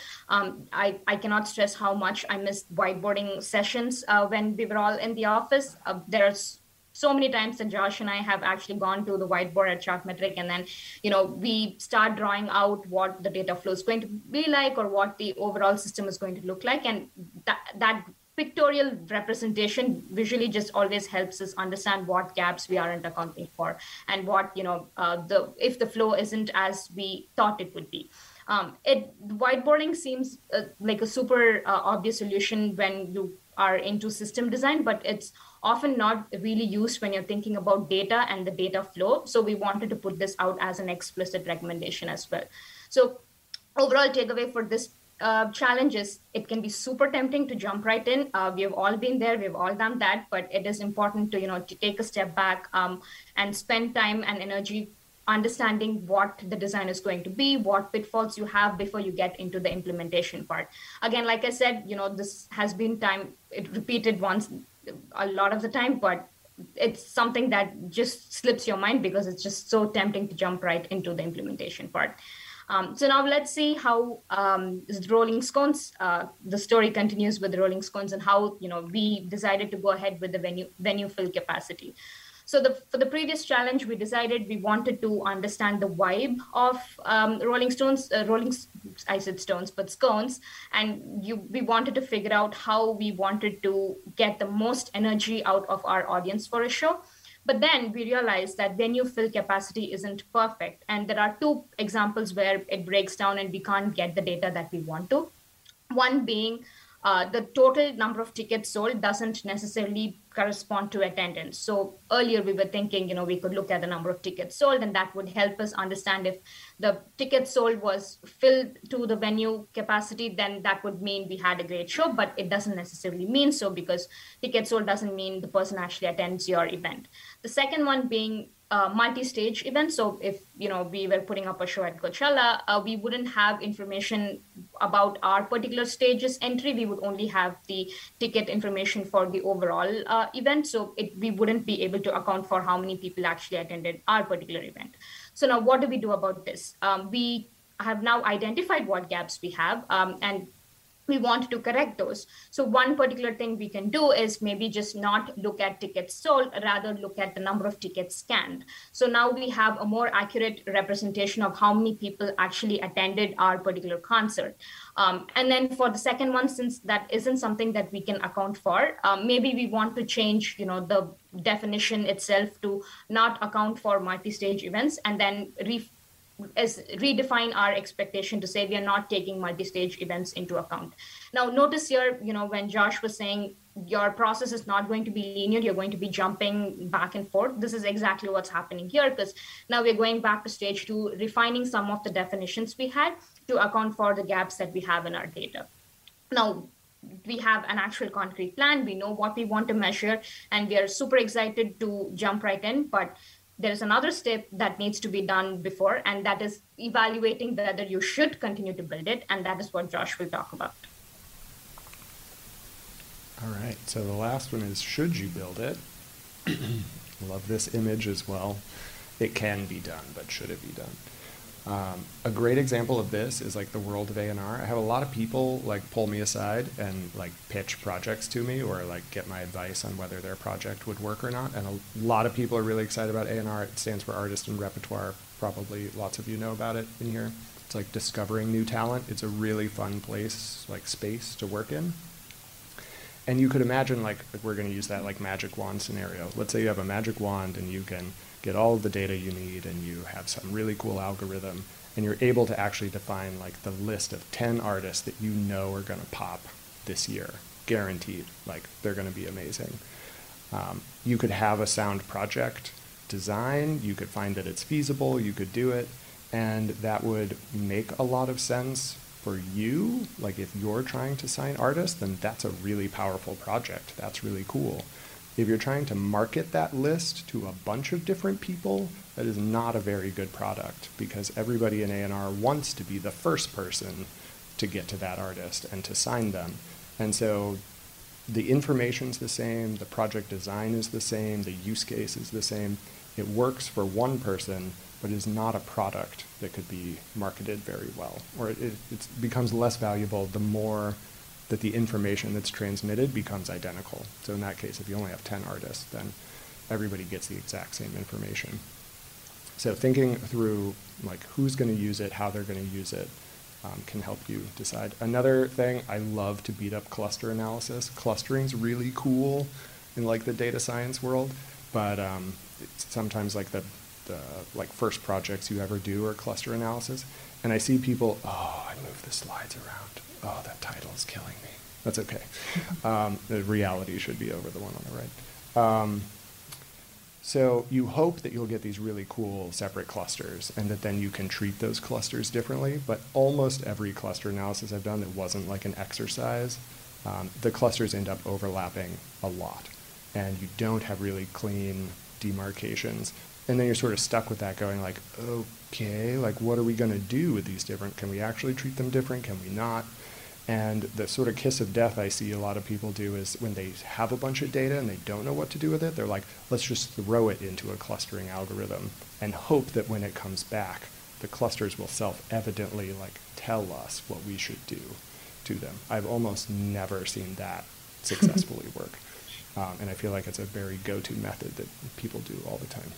I cannot stress how much I missed whiteboarding sessions when we were all in the office. There's so many times that Josh and I have actually gone to the whiteboard at Chartmetric, and then, we start drawing out what the data flow is going to be like or what the overall system is going to look like. And that pictorial representation visually just always helps us understand what gaps we aren't accounting for and what, if the flow isn't as we thought it would be. Whiteboarding seems like a super obvious solution when you are into system design, but it's often not really used when you're thinking about data and the data flow. So we wanted to put this out as an explicit recommendation as well. So overall takeaway for this challenge is it can be super tempting to jump right in. We have all been there, we've all done that, but it is important to, to take a step back and spend time and energy understanding what the design is going to be, what pitfalls you have before you get into the implementation part. Again, like I said, this has been it repeated once a lot of the time, but it's something that just slips your mind because it's just so tempting to jump right into the implementation part. So now let's see how Rolling Scones, the story continues with the Rolling Scones and how we decided to go ahead with the venue fill capacity. So for the previous challenge, we decided we wanted to understand the vibe of scones, and we wanted to figure out how we wanted to get the most energy out of our audience for a show. But then we realized that venue fill capacity isn't perfect. And there are two examples where it breaks down and we can't get the data that we want to. One being the total number of tickets sold doesn't necessarily correspond to attendance. So earlier we were thinking, we could look at the number of tickets sold, and that would help us understand if the tickets sold was filled to the venue capacity, then that would mean we had a great show, but it doesn't necessarily mean so because tickets sold doesn't mean the person actually attends your event. The second one being multi-stage event. So if we were putting up a show at Coachella, we wouldn't have information about our particular stage's entry. We would only have the ticket information for the overall event. So we wouldn't be able to account for how many people actually attended our particular event. So now what do we do about this? We have now identified what gaps we have, and we want to correct those. So one particular thing we can do is maybe just not look at tickets sold, rather look at the number of tickets scanned. So now we have a more accurate representation of how many people actually attended our particular concert. And then for the second one, since that isn't something that we can account for, maybe we want to change, the definition itself to not account for multi-stage events, and then redefine our expectation to say we are not taking multi-stage events into account. Now, notice here, when Josh was saying your process is not going to be linear, you're going to be jumping back and forth. This is exactly what's happening here, because now we're going back to stage 2, refining some of the definitions we had to account for the gaps that we have in our data. Now, we have an actual concrete plan. We know what we want to measure, and we are super excited to jump right in. But there is another step that needs to be done before, and that is evaluating whether you should continue to build it. And that is what Josh will talk about. All right, so the last one is, should you build it? Love this image as well. It can be done, but should it be done? A great example of this is like the world of A&R. I have a lot of people like pull me aside and like pitch projects to me, or like get my advice on whether their project would work or not. And a lot of people are really excited about A&R. It stands for Artist and Repertoire. Probably lots of you know about it in here. It's like discovering new talent. It's a really fun place, like space to work in. And you could imagine, like we're going to use that like magic wand scenario. Let's say you have a magic wand and you can get all of the data you need, and you have some really cool algorithm, and you're able to actually define like the list of 10 artists that you know are going to pop this year, guaranteed. Like they're going to be amazing. You could have a sound project design. You could find that it's feasible. You could do it, and that would make a lot of sense for you. Like if you're trying to sign artists, then that's a really powerful project. That's really cool. If you're trying to market that list to a bunch of different people, that is not a very good product, because everybody in A&R wants to be the first person to get to that artist and to sign them. And so the information's the same, the project design is the same, the use case is the same. It works for one person, but is not a product that could be marketed very well. Or it becomes less valuable the more that the information that's transmitted becomes identical. So in that case, if you only have 10 artists, then everybody gets the exact same information. So thinking through like who's going to use it, how they're going to use it, can help you decide. Another thing, I love to beat up cluster analysis. Clustering's really cool in like the data science world, but it's sometimes like the like first projects you ever do are cluster analysis. And I see people, oh, I moved the slides around. Oh, that title is killing me. That's okay. The reality should be over the one on the right. So you hope that you'll get these really cool separate clusters, and that then you can treat those clusters differently. But almost every cluster analysis I've done that wasn't like an exercise, the clusters end up overlapping a lot. And you don't have really clean demarcations. And then you're sort of stuck with that going like, okay, like what are we going to do with these different? Can we actually treat them different? Can we not? And the sort of kiss of death I see a lot of people do is when they have a bunch of data and they don't know what to do with it, they're like, let's just throw it into a clustering algorithm and hope that when it comes back, the clusters will self-evidently like tell us what we should do to them. I've almost never seen that successfully work. And I feel like it's a very go-to method that people do all the time.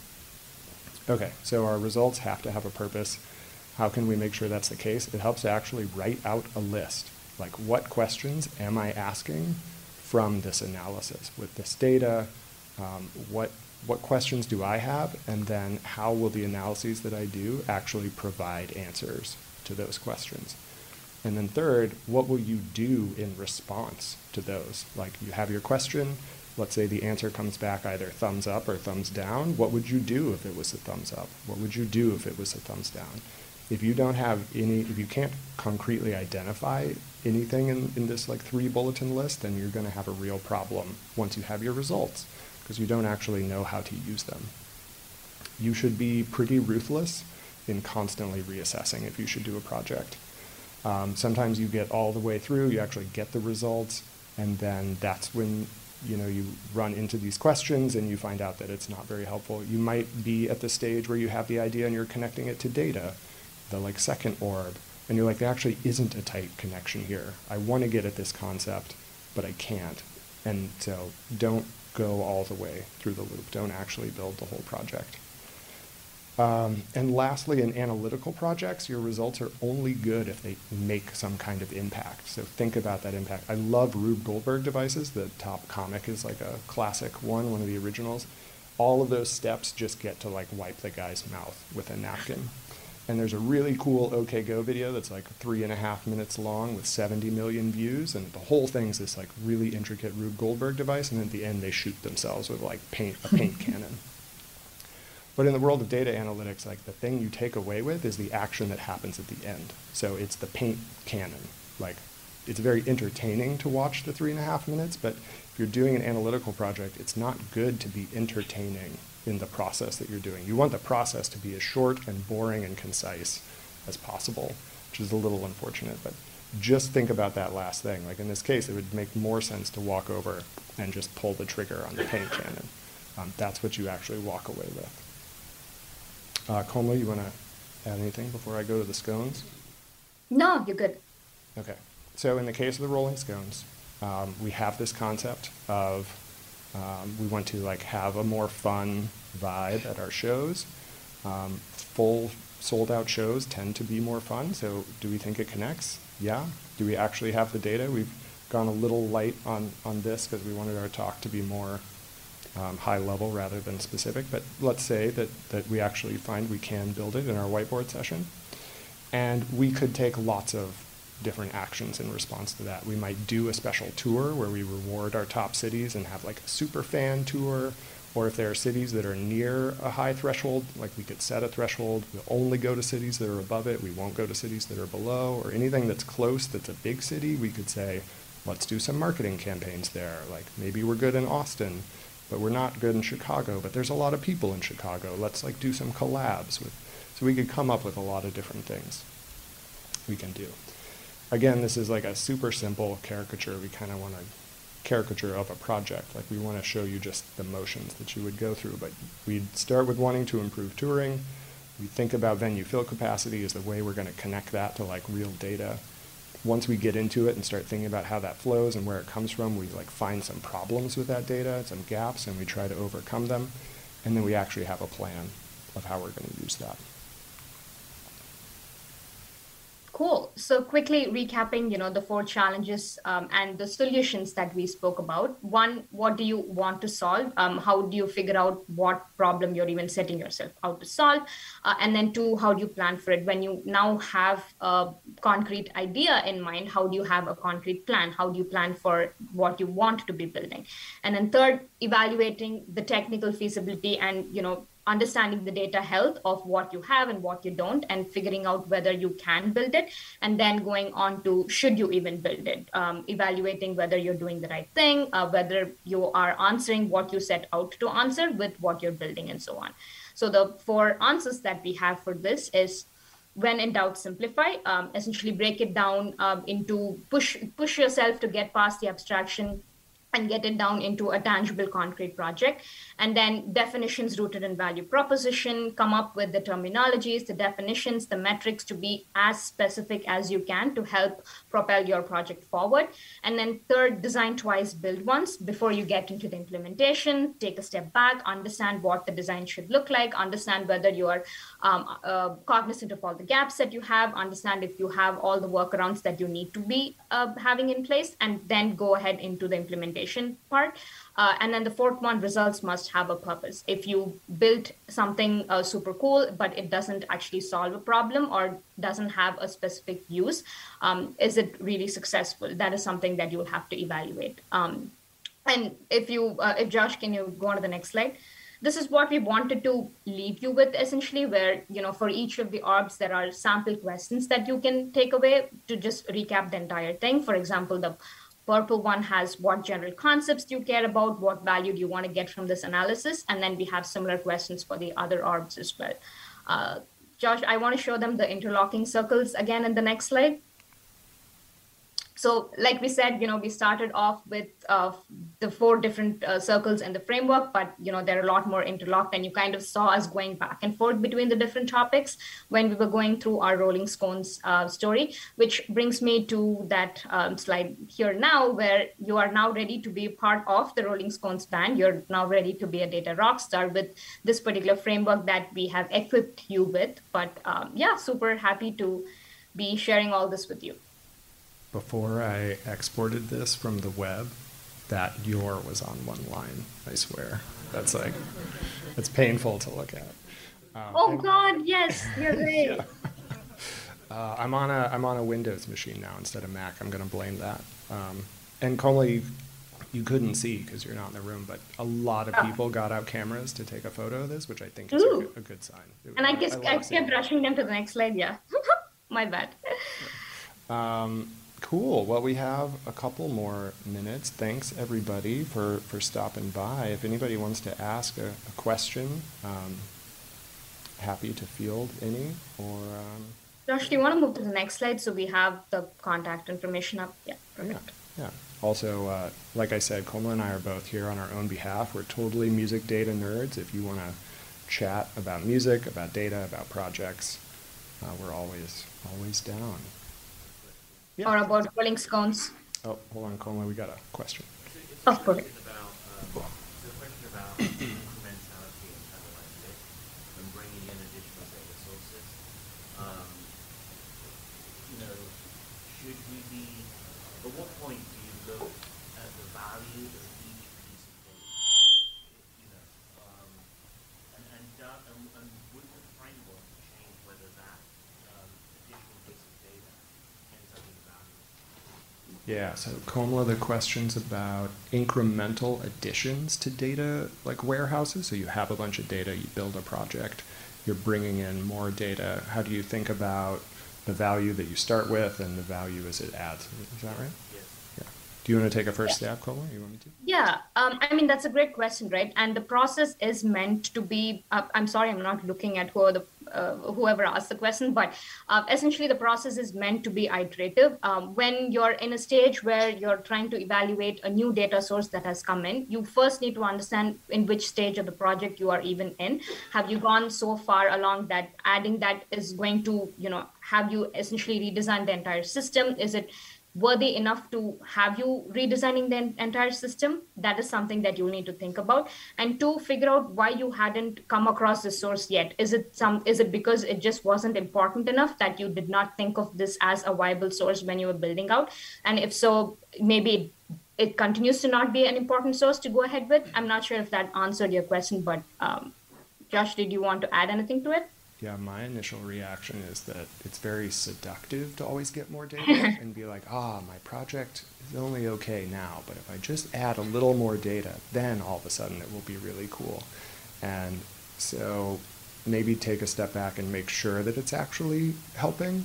Okay, so our results have to have a purpose. How can we make sure that's the case? It helps to actually write out a list. Like, what questions am I asking from this analysis? With this data, what questions do I have? And then how will the analyses that I do actually provide answers to those questions? And then third, what will you do in response to those? Like, you have your question. Let's say the answer comes back either thumbs up or thumbs down. What would you do if it was a thumbs up? What would you do if it was a thumbs down? If you don't have any, if you can't concretely identify anything in this like 3 bulletin list, then you're going to have a real problem once you have your results, because you don't actually know how to use them. You should be pretty ruthless in constantly reassessing if you should do a project. Sometimes you get all the way through, you actually get the results, and then that's when you run into these questions and you find out that it's not very helpful. You might be at the stage where you have the idea and you're connecting it to data, the like second orb, and you're like, there actually isn't a tight connection here. I want to get at this concept, but I can't. And so don't go all the way through the loop. Don't actually build the whole project. And lastly, in analytical projects, your results are only good if they make some kind of impact. So think about that impact. I love Rube Goldberg devices. The top comic is like a classic one of the originals. All of those steps just get to like wipe the guy's mouth with a napkin. And there's a really cool OK Go video that's like 3.5 minutes long with 70 million views. And the whole thing's this like really intricate Rube Goldberg device. And at the end, they shoot themselves with like a paint cannon. But in the world of data analytics, like the thing you take away with is the action that happens at the end. So it's the paint cannon. Like, it's very entertaining to watch the 3.5 minutes, but if you're doing an analytical project, it's not good to be entertaining in the process that you're doing. You want the process to be as short and boring and concise as possible, which is a little unfortunate, but just think about that last thing. Like in this case, it would make more sense to walk over and just pull the trigger on the paint cannon. That's what you actually walk away with. Komla, you want to add anything before I go to the scones? No, you're good. Okay. So in the case of the rolling scones, we have this concept of we want to like have a more fun vibe at our shows. Full sold out shows tend to be more fun. So do we think it connects? Yeah. Do we actually have the data? We've gone a little light on this because we wanted our talk to be more high level rather than specific. But let's say that we actually find we can build it in our whiteboard session. And we could take lots of different actions in response to that. We might do a special tour where we reward our top cities and have like a super fan tour. Or if there are cities that are near a high threshold, like we could set a threshold. We'll only go to cities that are above it. We won't go to cities that are below. Or anything that's close that's a big city, we could say, let's do some marketing campaigns there. Like maybe we're good in Austin, but we're not good in Chicago. But there's a lot of people in Chicago. Let's like do some collabs with. So we could come up with a lot of different things we can do. Again, this is like a super simple caricature. We kind of want to caricature of a project. Like we want to show you just the motions that you would go through. But we'd start with wanting to improve touring. We think about venue fill capacity as the way we're going to connect that to like real data. Once we get into it and start thinking about how that flows and where it comes from, we like find some problems with that data, some gaps, and we try to overcome them. And then we actually have a plan of how we're going to use that. Cool. So quickly recapping, the 4 challenges and the solutions that we spoke about. 1, what do you want to solve? How do you figure out what problem you're even setting yourself out to solve? And then 2, how do you plan for it? When you now have a concrete idea in mind, how do you have a concrete plan? How do you plan for what you want to be building? And then 3rd, evaluating the technical feasibility and, understanding the data health of what you have and what you don't, and figuring out whether you can build it, and then going on to should you even build it, evaluating whether you're doing the right thing, whether you are answering what you set out to answer with what you're building, and so on. So the 4 answers that we have for this is: when in doubt, simplify. Essentially break it down into push yourself to get past the abstraction and get it down into a tangible, concrete project. And then definitions rooted in value proposition, come up with the terminologies, the definitions, the metrics to be as specific as you can to help propel your project forward. And then 3rd, design twice, build once. Before you get into the implementation, take a step back, understand what the design should look like, understand whether you are cognizant of all the gaps that you have, understand if you have all the workarounds that you need to be having in place, and then go ahead into the implementation part. And then the 4th one, results must have a purpose. If you built something super cool, but it doesn't actually solve a problem or doesn't have a specific use, is it really successful? That is something that you will have to evaluate. And if Josh, can you go on to the next slide? This is what we wanted to leave you with, essentially, where, for each of the orbs, there are sample questions that you can take away to just recap the entire thing. For example, the purple one has what general concepts do you care about, what value do you want to get from this analysis, and then we have similar questions for the other orbs as well. Josh, I want to show them the interlocking circles again in the next slide. So like we said, we started off with the 4 different circles in the framework, but, there are a lot more interlocked, and you kind of saw us going back and forth between the different topics when we were going through our Rolling Scones story, which brings me to that slide here now, where you are now ready to be part of the Rolling Scones band. You're now ready to be a data rock star with this particular framework that we have equipped you with. But yeah, super happy to be sharing all this with you. Before I exported this from the web, that "your" was on one line, I swear. That's like, it's painful to look at. Oh God, yes, you're right. Yeah. I'm on a Windows machine now instead of Mac. I'm going to blame that. And Komla, you couldn't see because you're not in the room, but a lot of people got out cameras to take a photo of this, which I think is a good sign. And I kept rushing them to the next slide, yeah. My bad. Cool. Well, we have a couple more minutes. Thanks everybody for stopping by. If anybody wants to ask a question, happy to field any or Josh, do you want to move to the next slide so we have the contact information up? Yeah, yeah, perfect. yeah. Also, like I said, Komla and I are both here on our own behalf. We're totally music data nerds. If you want to chat about music, about data, about projects, we're always down. Yeah. Or about rolling scones. Oh, hold on, Komla. We got a question. Oh, perfect. It's a question about incrementality and kind of like this and bringing in additional data sources. Um, should we be, at what point do you look at the value of each piece of data? And would the framework change whether that additional piece of data ends up being valuable? Yeah, so Komla, the question's about incremental additions to data like warehouses. So you have a bunch of data, you build a project, you're bringing in more data. How do you think about the value that you start with and the value as it adds? Is that right? Yes. Yeah. Do you want to take a first stab, Komla? You want me to? Yeah, I mean, that's a great question, right? And the process is meant to be, I'm sorry, I'm not looking at whoever asked the question, but essentially the process is meant to be iterative. When you're in a stage where you're trying to evaluate a new data source that has come in, you first need to understand in which stage of the project you are even in. Have you gone so far along that adding that is going to, have you essentially redesigned the entire system? Is it worthy enough to have you redesigning the entire system? That is something that you'll need to think about. And to figure out why you hadn't come across this source yet. Is it because it just wasn't important enough that you did not think of this as a viable source when you were building out? And if so, maybe it continues to not be an important source to go ahead with. I'm not sure if that answered your question, but Josh, did you want to add anything to it? Yeah, my initial reaction is that it's very seductive to always get more data and be like, my project is only okay now, but if I just add a little more data, then all of a sudden it will be really cool. And so maybe take a step back and make sure that it's actually helping,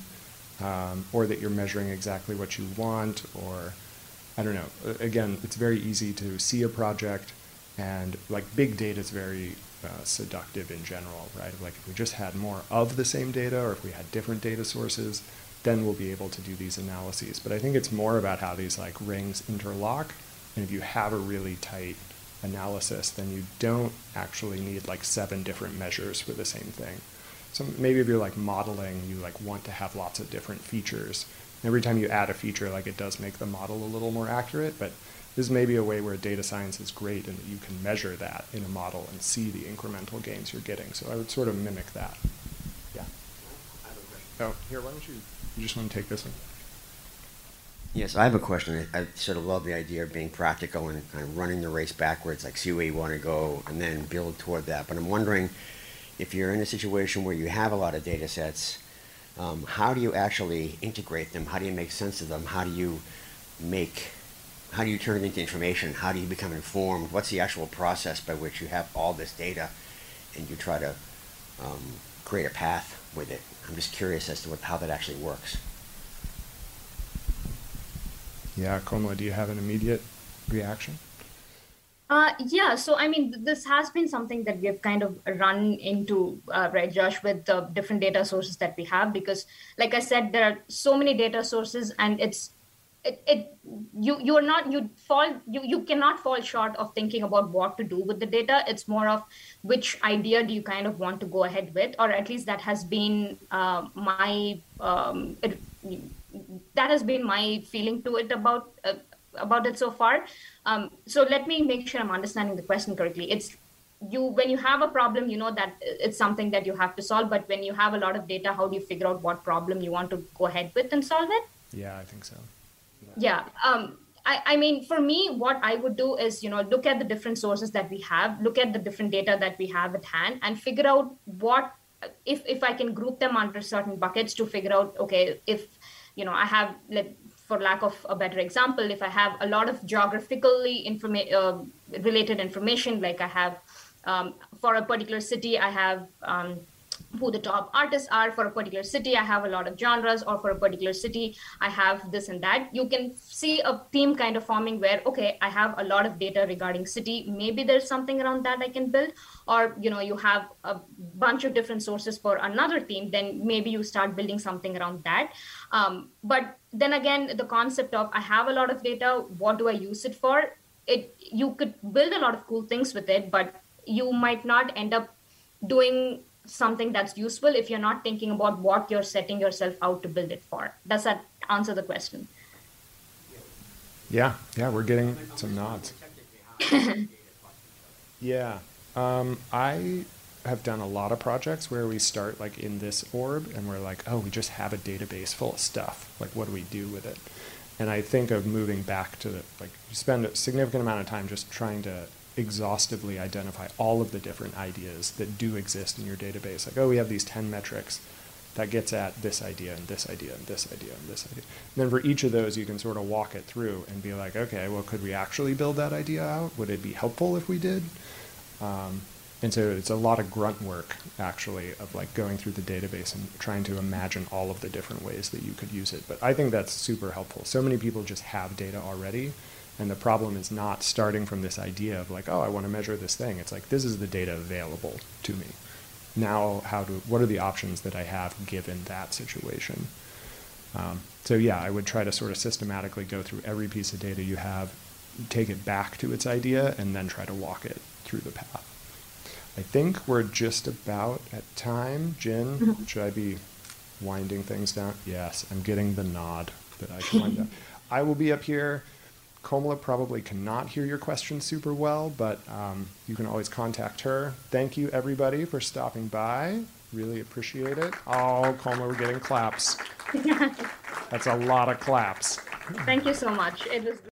or that you're measuring exactly what you want, or I don't know. Again, it's very easy to see a project, and like big data is very seductive in general, right? Like if we just had more of the same data, or if we had different data sources, then we'll be able to do these analyses. But I think it's more about how these like rings interlock. And if you have a really tight analysis, then you don't actually need like 7 different measures for the same thing. So maybe if you're like modeling, you like want to have lots of different features. Every time you add a feature, like it does make the model a little more accurate, but this is maybe a way where data science is great and that you can measure that in a model and see the incremental gains you're getting. So I would sort of mimic that. Yeah. I have a question. Oh, here, why don't you just want to take this one? Yes, I have a question. I sort of love the idea of being practical and kind of running the race backwards, like see where you want to go and then build toward that. But I'm wondering if you're in a situation where you have a lot of data sets, how do you actually integrate them? How do you make sense of them? How do you turn it into information? How do you become informed? What's the actual process by which you have all this data and you try to create a path with it? I'm just curious as to how that actually works. Yeah, Komla, do you have an immediate reaction? Yeah, so I mean, this has been something that we've kind of run into, right, Josh, with the different data sources that we have, because like I said, there are so many data sources, and you cannot fall short of thinking about what to do with the data. It's more of which idea do you kind of want to go ahead with, or at least that has been my feeling to it about it so far. So let me make sure I'm understanding the question correctly. It's when you have a problem, you know that it's something that you have to solve, but when you have a lot of data, how do you figure out what problem you want to go ahead with and solve it? Yeah, I think so. Yeah. I mean, for me, what I would do is, look at the different sources that we have, look at the different data that we have at hand, and figure out what, if I can group them under certain buckets to figure out, okay, if, I have, for lack of a better example, if I have a lot of geographically related information, like I have, for a particular city, I have who the top artists are for a particular city. I have a lot of genres, or for a particular city, I have this and that. You can see a theme kind of forming where, okay, I have a lot of data regarding city. Maybe there's something around that I can build. Or, you have a bunch of different sources for another theme, then maybe you start building something around that. But then again, the concept of I have a lot of data, what do I use it for? You could build a lot of cool things with it, but you might not end up doing something that's useful if you're not thinking about what you're setting yourself out to build it for. Does that answer the question? Yeah, we're getting some nods. Yeah, I have done a lot of projects where we start like in this orb and we're like, oh, we just have a database full of stuff. Like, what do we do with it? And I think of moving back to like, you spend a significant amount of time just trying to exhaustively identify all of the different ideas that do exist in your database. Like, oh, we have these 10 metrics that gets at this idea and this idea and this idea and this idea. And then for each of those, you can sort of walk it through and be like, okay, well, could we actually build that idea out? Would it be helpful if we did? And so it's a lot of grunt work, actually, of like going through the database and trying to imagine all of the different ways that you could use it. But I think that's super helpful. So many people just have data already. And the problem is not starting from this idea of like, oh, I want to measure this thing. It's like, this is the data available to me. Now, what are the options that I have given that situation? So yeah, I would try to sort of systematically go through every piece of data you have, take it back to its idea, and then try to walk it through the path. I think we're just about at time. Jin, should I be winding things down? Yes, I'm getting the nod that I should wind down. I will be up here. Komala probably cannot hear your questions super well, but you can always contact her. Thank you, everybody, for stopping by. Really appreciate it. Oh, Komala, we're getting claps. That's a lot of claps. Thank you so much. It was